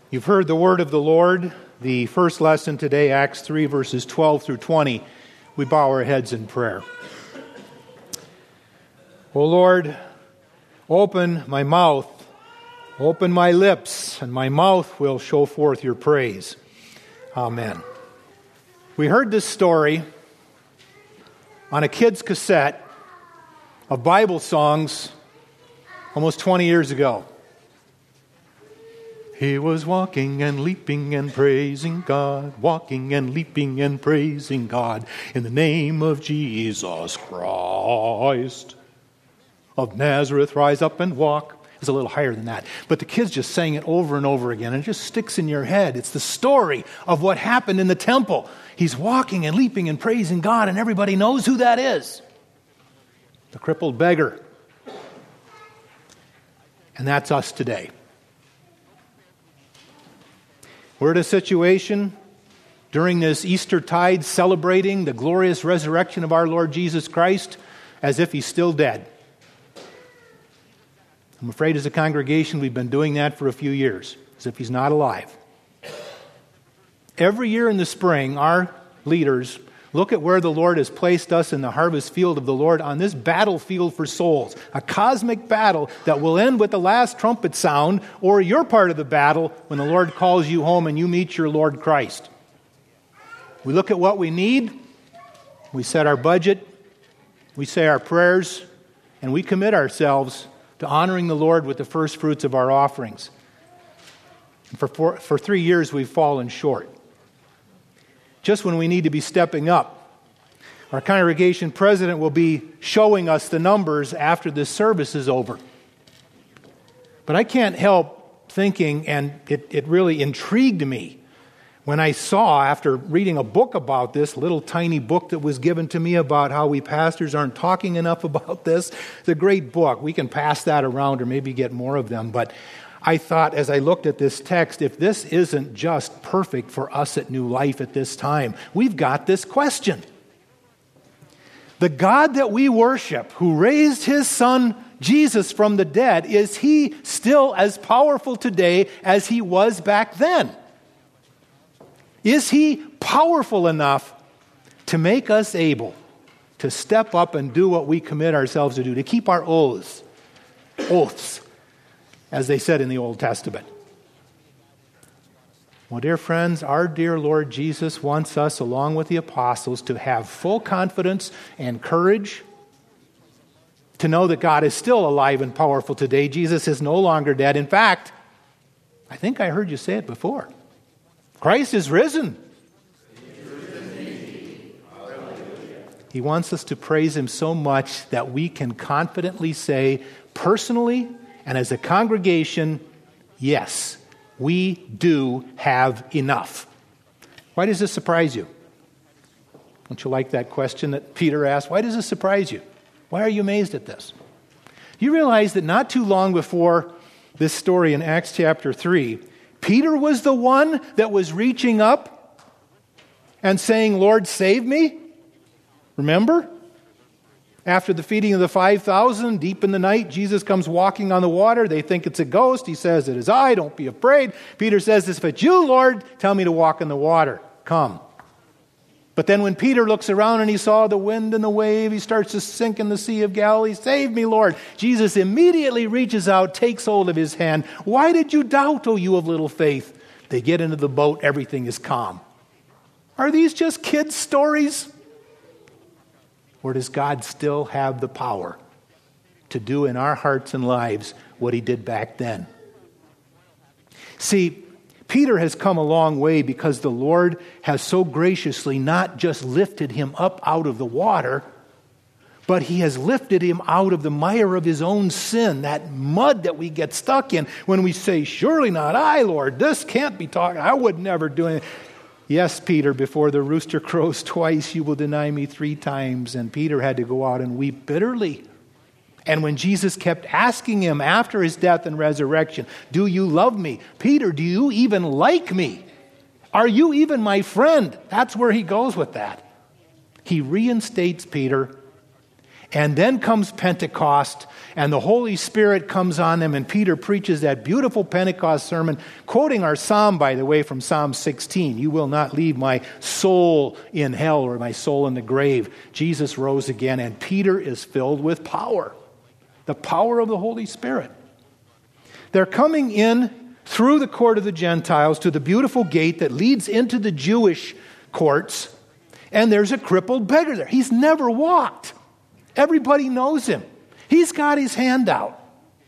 You've heard the word of the Lord. The first lesson today, Acts 3, verses 12 through 20. We bow our heads in prayer. O Lord, open my mouth, open my lips, and my mouth will show forth your praise. Amen. We heard this story on a kid's cassette of Bible songs almost 20 years ago. He was walking and leaping and praising God, walking and leaping and praising God in the name of Jesus Christ of Nazareth, rise up and walk. It's a little higher than that. But the kids just sang it over and over again, and it just sticks in your head. It's the story of what happened in the temple. He's walking and leaping and praising God, and everybody knows who that is. The crippled beggar. And that's us today. We're in a situation during this Eastertide celebrating the glorious resurrection of our Lord Jesus Christ as if He's still dead. I'm afraid as a congregation we've been doing that for a few years, as if He's not alive. Every year in the spring, our leaders look at where the Lord has placed us in the harvest field of the Lord on this battlefield for souls, a cosmic battle that will end with the last trumpet sound, or your part of the battle when the Lord calls you home and you meet your Lord Christ. We look at what we need, we set our budget, we say our prayers, and we commit ourselves to honoring the Lord with the first fruits of our offerings. And for 3 years we've fallen short. Just when we need to be stepping up, our congregation president will be showing us the numbers after this service is over. But I can't help thinking, and it really intrigued me when I saw, after reading a book about this, little tiny book that was given to me about how we pastors aren't talking enough about this. It's a great book. We can pass that around or maybe get more of them. But I thought, as I looked at this text, if this isn't just perfect for us at New Life at this time, we've got this question. The God that we worship, who raised His Son Jesus from the dead, is He still as powerful today as He was back then? Is He powerful enough to make us able to step up and do what we commit ourselves to do, to keep our oaths, as they said in the Old Testament? Well, dear friends, our dear Lord Jesus wants us, along with the apostles, to have full confidence and courage to know that God is still alive and powerful today. Jesus is no longer dead. In fact, I think I heard you say it before. Christ is risen. He wants us to praise Him so much that we can confidently say, personally and as a congregation, yes, we do have enough. Why does this surprise you? Don't you like that question that Peter asked? Why does this surprise you? Why are you amazed at this? You realize that not too long before this story in Acts chapter 3, Peter was the one that was reaching up and saying, Lord, save me. Remember? After the feeding of the 5,000, deep in the night, Jesus comes walking on the water. They think it's a ghost. He says, it is I, don't be afraid. Peter says, if it's you, Lord, tell me to walk in the water. Come. But then when Peter looks around and he saw the wind and the wave, he starts to sink in the Sea of Galilee. Save me, Lord. Jesus immediately reaches out, takes hold of his hand. Why did you doubt, O you of little faith? They get into the boat. Everything is calm. Are these just kids' stories? Or does God still have the power to do in our hearts and lives what He did back then? See, Peter has come a long way because the Lord has so graciously not just lifted him up out of the water, but He has lifted him out of the mire of his own sin, that mud that we get stuck in when we say, surely not I, Lord, this can't be talking, I would never do it. Yes, Peter, before the rooster crows twice, you will deny me 3 times. And Peter had to go out and weep bitterly. And when Jesus kept asking him after His death and resurrection, do you love me? Peter, do you even like me? Are you even my friend? That's where he goes with that. He reinstates Peter And then comes Pentecost, and the Holy Spirit comes on them, and Peter preaches that beautiful Pentecost sermon, quoting our psalm, by the way, from Psalm 16. You will not leave my soul in hell or my soul in the grave. Jesus rose again, and Peter is filled with power, the power of the Holy Spirit. They're coming in through the court of the Gentiles to the beautiful gate that leads into the Jewish courts, and there's a crippled beggar there. He's never walked. Everybody knows him. He's got his hand out.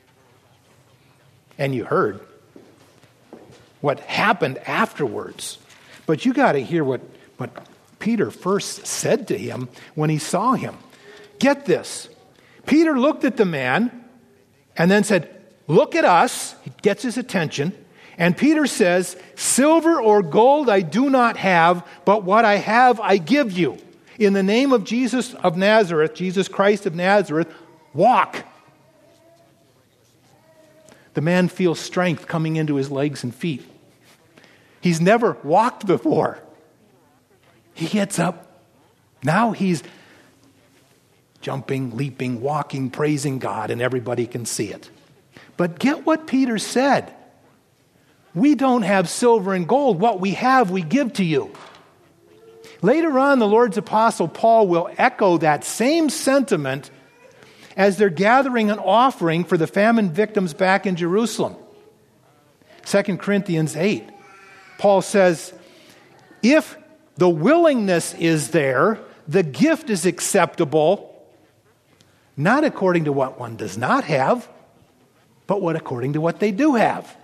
And you heard what happened afterwards. But you got to hear what Peter first said to him when he saw him. Get this. Peter looked at the man and then said, "Look at us." He gets his attention. And Peter says, "Silver or gold I do not have, but what I have I give you. In the name of Jesus of Nazareth, Jesus Christ of Nazareth, walk." The man feels strength coming into his legs and feet. He's never walked before. He gets up. Now he's jumping, leaping, walking, praising God, and everybody can see it. But get what Peter said. We don't have silver and gold. What we have, we give to you. Later on, the Lord's apostle Paul will echo that same sentiment as they're gathering an offering for the famine victims back in Jerusalem. 2 Corinthians 8. Paul says, if the willingness is there, the gift is acceptable, not according to what one does not have, but according to what they do have.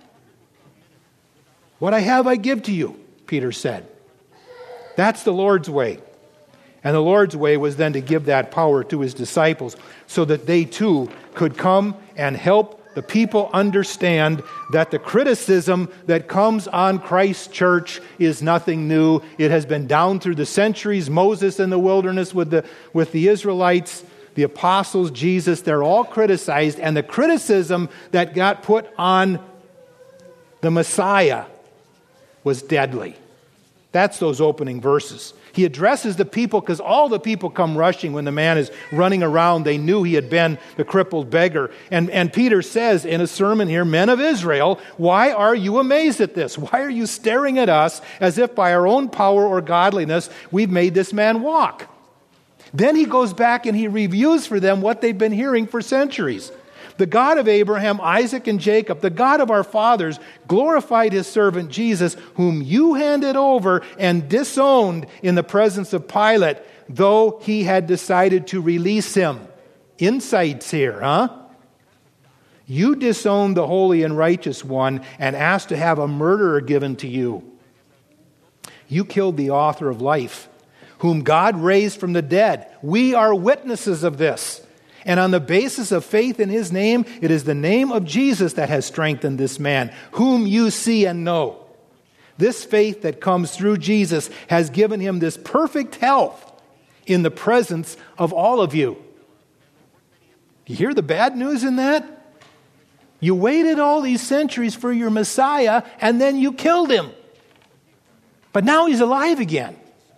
What I have, I give to you, Peter said. That's the Lord's way. And the Lord's way was then to give that power to his disciples so that they too could come and help the people understand that the criticism that comes on Christ's church is nothing new. It has been down through the centuries. Moses in the wilderness with the Israelites, the apostles, Jesus, they're all criticized. And the criticism that got put on the Messiah was deadly. That's those opening verses. He addresses the people because all the people come rushing when the man is running around. They knew he had been the crippled beggar. And Peter says in a sermon here, "Men of Israel, why are you amazed at this? Why are you staring at us as if by our own power or godliness we've made this man walk?" Then he goes back and he reviews for them what they've been hearing for centuries. The God of Abraham, Isaac, and Jacob, the God of our fathers, glorified his servant Jesus, whom you handed over and disowned in the presence of Pilate, though he had decided to release him. Insights here, huh? You disowned the holy and righteous one and asked to have a murderer given to you. You killed the author of life, whom God raised from the dead. We are witnesses of this. And on the basis of faith in his name, it is the name of Jesus that has strengthened this man, whom you see and know. This faith that comes through Jesus has given him this perfect health in the presence of all of you. You hear the bad news in that? You waited all these centuries for your Messiah, and then you killed him. But now he's alive again.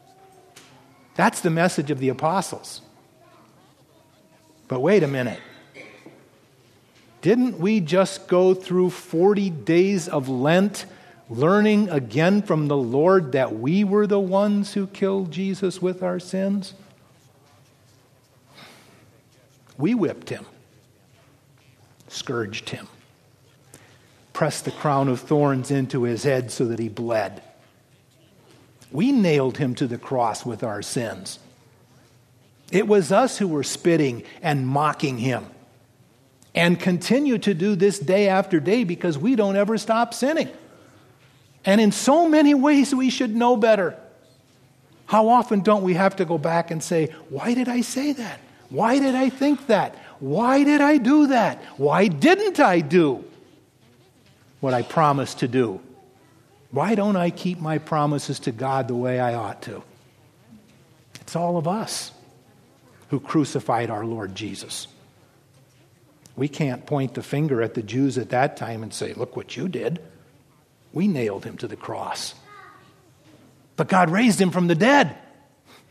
That's the message of the apostles. But wait a minute. Didn't we just go through 40 days of Lent learning again from the Lord that we were the ones who killed Jesus with our sins? We whipped him, scourged him, pressed the crown of thorns into his head so that he bled. We nailed him to the cross with our sins. It was us who were spitting and mocking him and continue to do this day after day because we don't ever stop sinning. And in so many ways we should know better. How often don't we have to go back and say, why did I say that? Why did I think that? Why did I do that? Why didn't I do what I promised to do? Why don't I keep my promises to God the way I ought to? It's all of us who crucified our Lord Jesus. We can't point the finger at the Jews at that time and say, look what you did. We nailed him to the cross. But God raised him from the dead.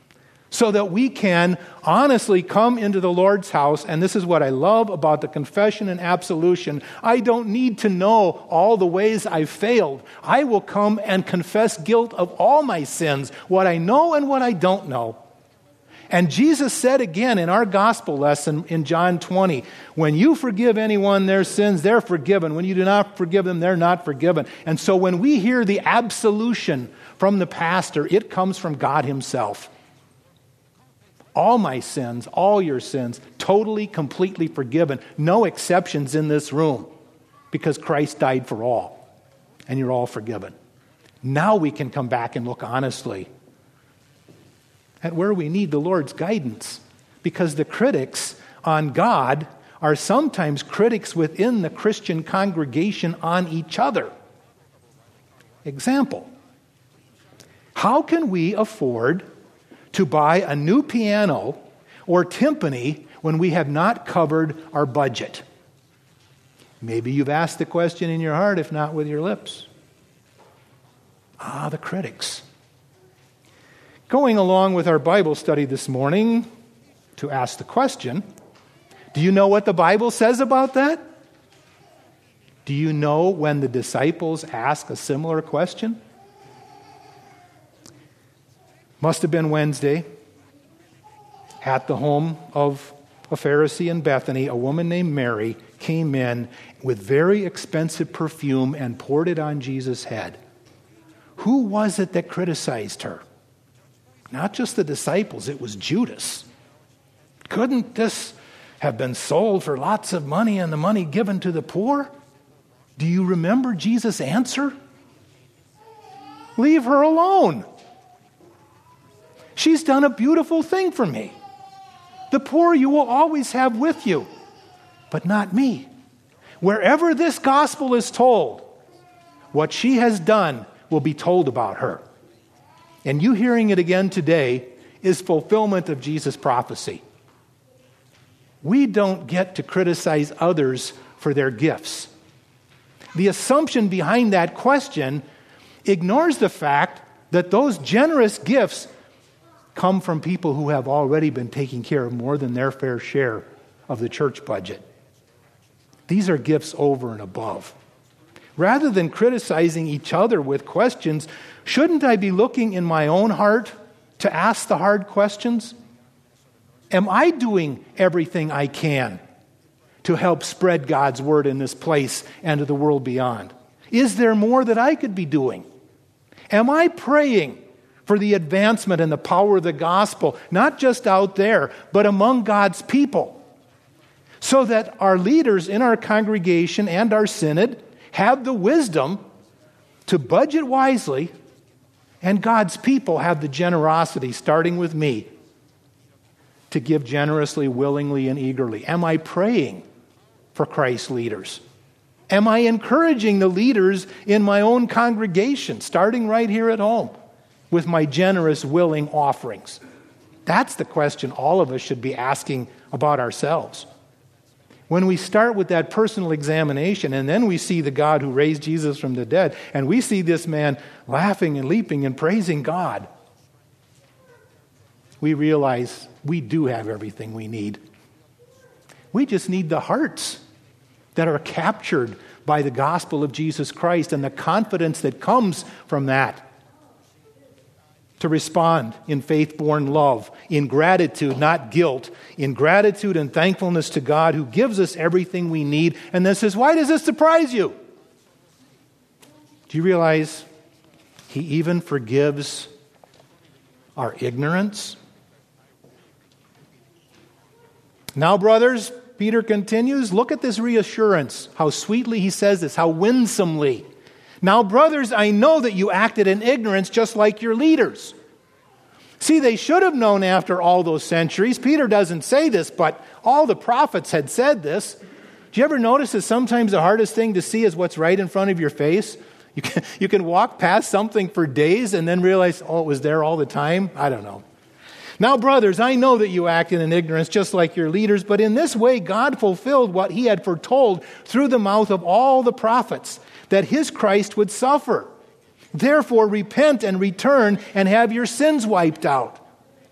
so that we can honestly come into the Lord's house. And this is what I love about the confession and absolution. I don't need to know all the ways I've failed. I will come and confess guilt of all my sins, what I know and what I don't know. And Jesus said again in our gospel lesson in John 20, when you forgive anyone their sins, they're forgiven. When you do not forgive them, they're not forgiven. And so when we hear the absolution from the pastor, it comes from God himself. All my sins, all your sins, totally, completely forgiven. No exceptions in this room, because Christ died for all, and you're all forgiven. Now we can come back and look honestly at where we need the Lord's guidance, because the critics on God are sometimes critics within the Christian congregation on each other. Example, how can we afford to buy a new piano or timpani when we have not covered our budget? Maybe you've asked the question in your heart, if not with your lips. The critics. Going along with our Bible study this morning to ask the question, do you know what the Bible says about that? Do you know when the disciples ask a similar question? Must have been Wednesday. At the home of a Pharisee in Bethany, a woman named Mary came in with very expensive perfume and poured it on Jesus' head. Who was it that criticized her? Not just the disciples, it was Judas. Couldn't this have been sold for lots of money and the money given to the poor? Do you remember Jesus' answer? Leave her alone. She's done a beautiful thing for me. The poor you will always have with you, but not me. Wherever this gospel is told, what she has done will be told about her. And you hearing it again today is fulfillment of Jesus' prophecy. We don't get to criticize others for their gifts. The assumption behind that question ignores the fact that those generous gifts come from people who have already been taking care of more than their fair share of the church budget. These are gifts over and above. Rather than criticizing each other with questions, shouldn't I be looking in my own heart to ask the hard questions? Am I doing everything I can to help spread God's word in this place and to the world beyond? Is there more that I could be doing? Am I praying for the advancement and the power of the gospel, not just out there, but among God's people, so that our leaders in our congregation and our synod have the wisdom to budget wisely, and God's people have the generosity, starting with me, to give generously, willingly, and eagerly? Am I praying for Christ's leaders? Am I encouraging the leaders in my own congregation, starting right here at home, with my generous, willing offerings? That's the question all of us should be asking about ourselves. When we start with that personal examination, and then we see the God who raised Jesus from the dead, and we see this man laughing and leaping and praising God, we realize we do have everything we need. We just need the hearts that are captured by the gospel of Jesus Christ and the confidence that comes from that, to respond in faith-born love, in gratitude, not guilt, in gratitude and thankfulness to God who gives us everything we need. And then says, why does this surprise you? Do you realize he even forgives our ignorance? Now, brothers, Peter continues, look at this reassurance, how sweetly he says this, how winsomely. Now, brothers, I know that you acted in ignorance just like your leaders. See, they should have known after all those centuries. Peter doesn't say this, but all the prophets had said this. Do you ever notice that sometimes the hardest thing to see is what's right in front of your face? You can walk past something for days and then realize, oh, it was there all the time? I don't know. Now, brothers, I know that you acted in ignorance just like your leaders, but in this way God fulfilled what he had foretold through the mouth of all the prophets, that his Christ would suffer. Therefore, repent and return and have your sins wiped out.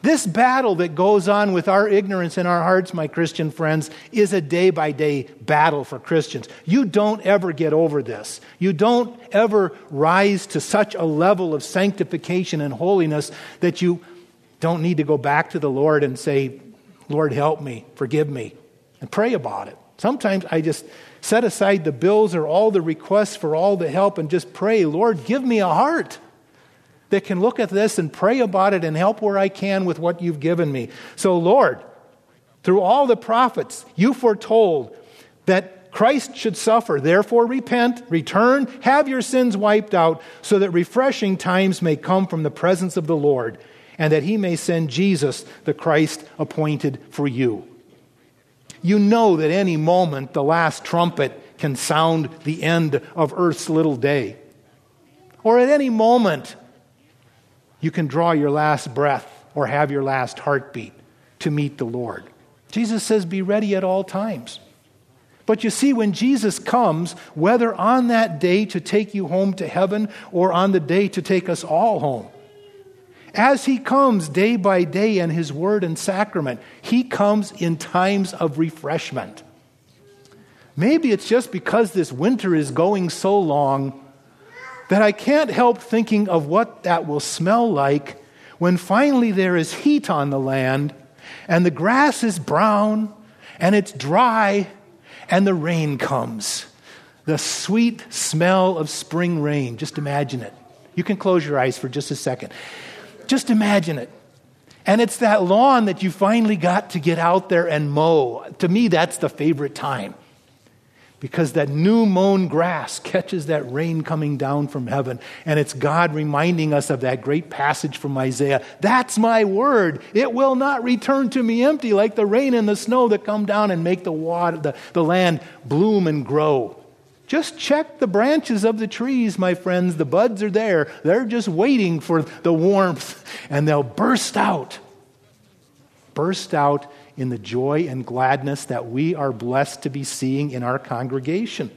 This battle that goes on with our ignorance in our hearts, my Christian friends, is a day-by-day battle for Christians. You don't ever get over this. You don't ever rise to such a level of sanctification and holiness that you don't need to go back to the Lord and say, Lord, help me, forgive me, and pray about it. Sometimes I just set aside the bills or all the requests for all the help and just pray, Lord, give me a heart that can look at this and pray about it and help where I can with what you've given me. So, Lord, through all the prophets, you foretold that Christ should suffer. Therefore, repent, return, have your sins wiped out, so that refreshing times may come from the presence of the Lord, and that he may send Jesus, the Christ appointed for you. You know that any moment the last trumpet can sound the end of earth's little day. Or at any moment, you can draw your last breath or have your last heartbeat to meet the Lord. Jesus says, be ready at all times. But you see, when Jesus comes, whether on that day to take you home to heaven or on the day to take us all home, as he comes day by day in his word and sacrament, he comes in times of refreshment. Maybe it's just because this winter is going so long that I can't help thinking of what that will smell like when finally there is heat on the land and the grass is brown and it's dry and the rain comes. The sweet smell of spring rain. Just imagine it. You can close your eyes for just a second. Just imagine it. And it's that lawn that you finally got to get out there and mow. To me, that's the favorite time. Because that new mown grass catches that rain coming down from heaven. And it's God reminding us of that great passage from Isaiah. That's my word. It will not return to me empty, like the rain and the snow that come down and make the land bloom and grow. Just check the branches of the trees, my friends. The buds are there. They're just waiting for the warmth, and they'll burst out. Burst out in the joy and gladness that we are blessed to be seeing in our congregation.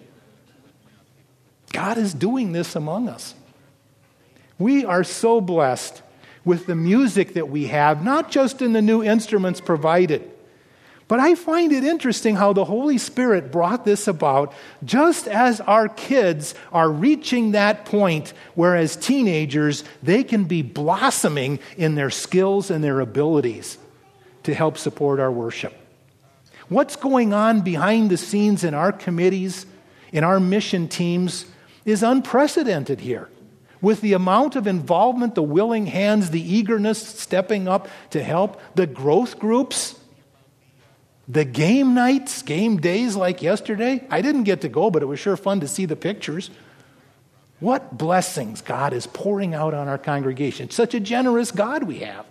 God is doing this among us. We are so blessed with the music that we have, not just in the new instruments provided, but I find it interesting how the Holy Spirit brought this about just as our kids are reaching that point where as teenagers they can be blossoming in their skills and their abilities to help support our worship. What's going on behind the scenes in our committees, in our mission teams, is unprecedented here. With the amount of involvement, the willing hands, the eagerness stepping up to help, the growth groups, the game nights, game days like yesterday. I didn't get to go, but it was sure fun to see the pictures. What blessings God is pouring out on our congregation. Such a generous God we have.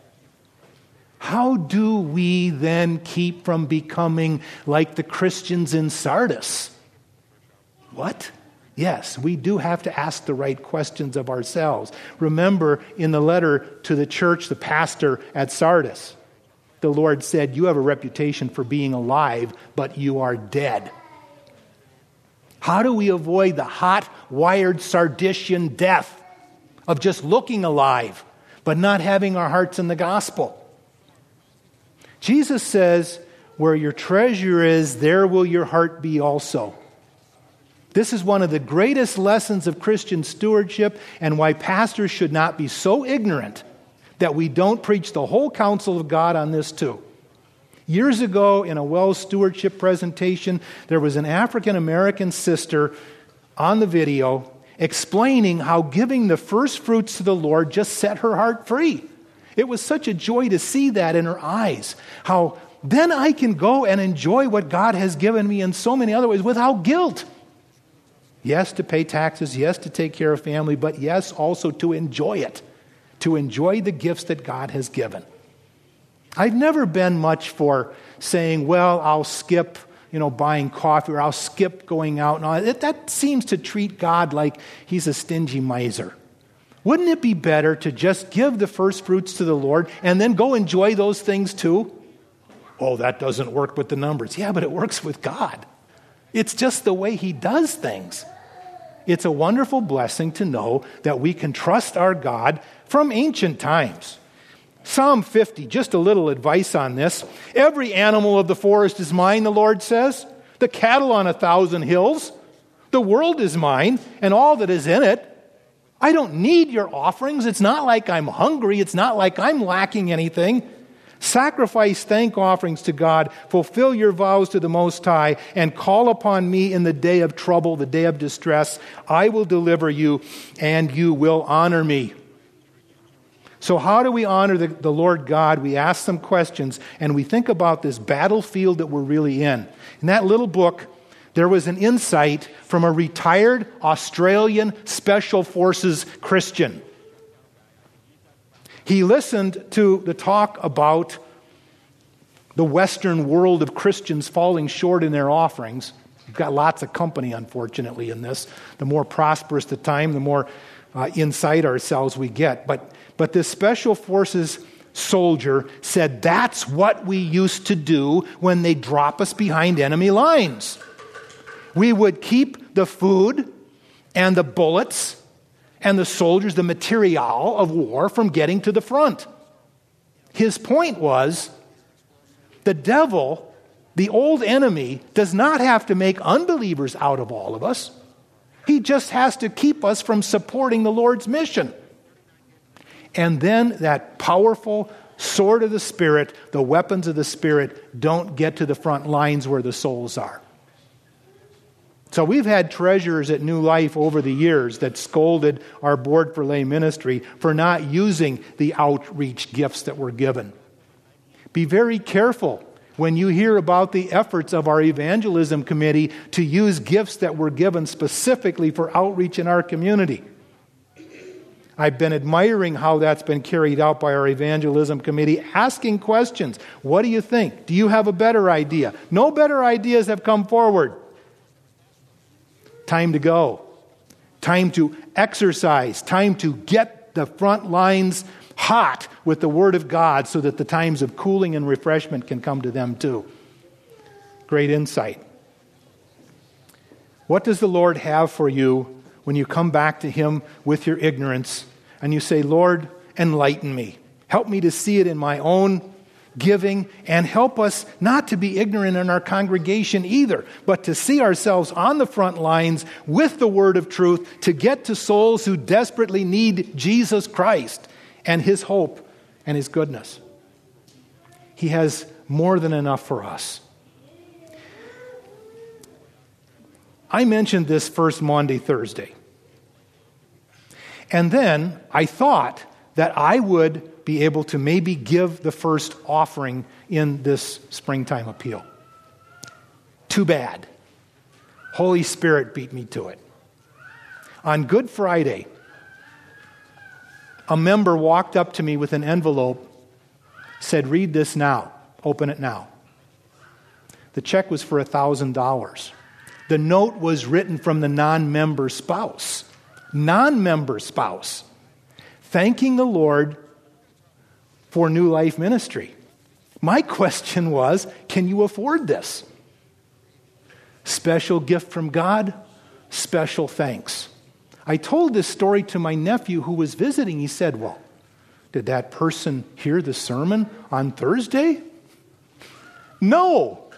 How do we then keep from becoming like the Christians in Sardis? What? Yes, we do have to ask the right questions of ourselves. Remember, in the letter to the church, the pastor at Sardis, the Lord said, you have a reputation for being alive, but you are dead. How do we avoid the hot, wired Sardisian death of just looking alive, but not having our hearts in the gospel? Jesus says, where your treasure is, there will your heart be also. This is one of the greatest lessons of Christian stewardship and why pastors should not be so ignorant that we don't preach the whole counsel of God on this too. Years ago, in a Wells stewardship presentation, there was an African-American sister on the video explaining how giving the first fruits to the Lord just set her heart free. It was such a joy to see that in her eyes. How then I can go and enjoy what God has given me in so many other ways without guilt. Yes, to pay taxes. Yes, to take care of family. But yes, also to enjoy it. To enjoy the gifts that God has given. I've never been much for saying, well, I'll skip, buying coffee, or I'll skip going out. And all that seems to treat God like he's a stingy miser. Wouldn't it be better to just give the first fruits to the Lord and then go enjoy those things too? Oh, that doesn't work with the numbers. Yeah, but it works with God. It's just the way he does things. It's a wonderful blessing to know that we can trust our God from ancient times. Psalm 50, just a little advice on this. Every animal of the forest is mine, the Lord says. The cattle on 1,000 hills. The world is mine, and all that is in it. I don't need your offerings. It's not like I'm hungry. It's not like I'm lacking anything. Sacrifice thank offerings to God. Fulfill your vows to the Most High, and call upon me in the day of trouble, the day of distress. I will deliver you, and you will honor me. So how do we honor the Lord God? We ask some questions, and we think about this battlefield that we're really in. In that little book, there was an insight from a retired Australian Special Forces Christian. He listened to the talk about the Western world of Christians falling short in their offerings. We've got lots of company, unfortunately, in this. The more prosperous the time, the more inside ourselves we get. But this Special Forces soldier said, that's what we used to do when they drop us behind enemy lines. We would keep the food and the bullets and the soldiers, the material of war, from getting to the front. His point was, the devil, the old enemy, does not have to make unbelievers out of all of us. He just has to keep us from supporting the Lord's mission. And then that powerful sword of the Spirit, the weapons of the Spirit, don't get to the front lines where the souls are. So we've had treasurers at New Life over the years that scolded our board for lay ministry for not using the outreach gifts that were given. Be very careful when you hear about the efforts of our evangelism committee to use gifts that were given specifically for outreach in our community. I've been admiring how that's been carried out by our evangelism committee, asking questions. What do you think? Do you have a better idea? No better ideas have come forward. Time to go. Time to exercise. Time to get the front lines hot with the Word of God so that the times of cooling and refreshment can come to them too. Great insight. What does the Lord have for you when you come back to Him with your ignorance and you say, Lord, enlighten me. Help me to see it in my own giving, and help us not to be ignorant in our congregation either, but to see ourselves on the front lines with the word of truth to get to souls who desperately need Jesus Christ and His hope and His goodness. He has more than enough for us. I mentioned this first Maundy Thursday. And then I thought that I would be able to maybe give the first offering in this springtime appeal. Too bad. Holy Spirit beat me to it. On Good Friday, a member walked up to me with an envelope, said, read this now, open it now. The check was for $1,000. The note was written from the non-member spouse, thanking the Lord for New Life Ministry. My question was, can you afford this? Special gift from God, special thanks. I told this story to my nephew who was visiting. He said, well, did that person hear the sermon on Thursday? No.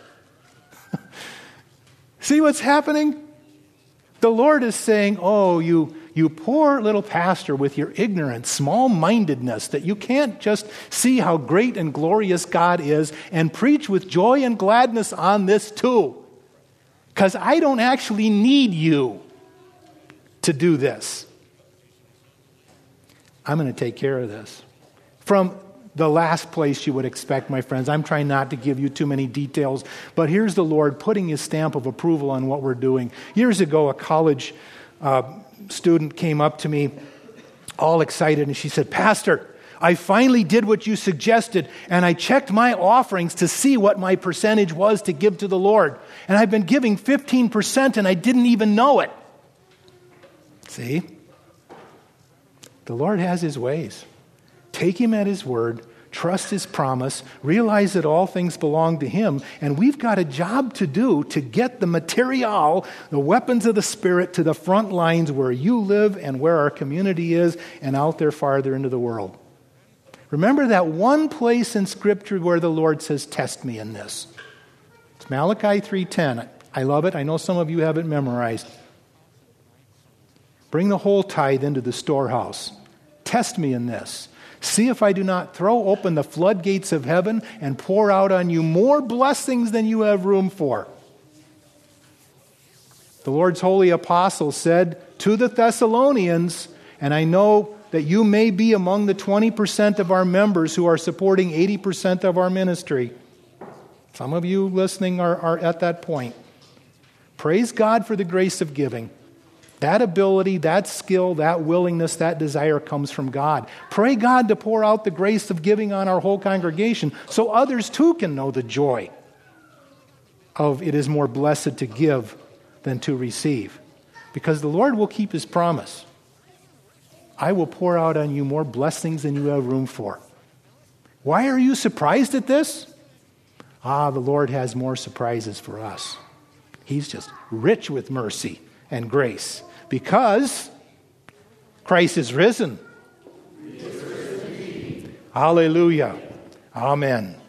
See what's happening? The Lord is saying, oh, you poor little pastor with your ignorance, small-mindedness, that you can't just see how great and glorious God is and preach with joy and gladness on this too. Because I don't actually need you to do this. I'm going to take care of this. From the last place you would expect, my friends, I'm trying not to give you too many details, but here's the Lord putting His stamp of approval on what we're doing. Years ago, a college student came up to me all excited, and she said, Pastor, I finally did what you suggested, and I checked my offerings to see what my percentage was to give to the Lord. And I've been giving 15%, and I didn't even know it. See? The Lord has His ways. Take Him at His word, trust His promise, realize that all things belong to Him, and we've got a job to do to get the material, the weapons of the Spirit, to the front lines where you live and where our community is and out there farther into the world. Remember that one place in Scripture where the Lord says, test me in this. It's Malachi 3:10. I love it. I know some of you have it memorized. Bring the whole tithe into the storehouse. Test me in this. See if I do not throw open the floodgates of heaven and pour out on you more blessings than you have room for. The Lord's holy apostle said to the Thessalonians, and I know that you may be among the 20% of our members who are supporting 80% of our ministry. Some of you listening are at that point. Praise God for the grace of giving. That ability, that skill, that willingness, that desire comes from God. Pray God to pour out the grace of giving on our whole congregation so others too can know the joy of it is more blessed to give than to receive. Because the Lord will keep His promise. I will pour out on you more blessings than you have room for. Why are you surprised at this? The Lord has more surprises for us. He's just rich with mercy and grace because Christ is risen. Hallelujah. Amen.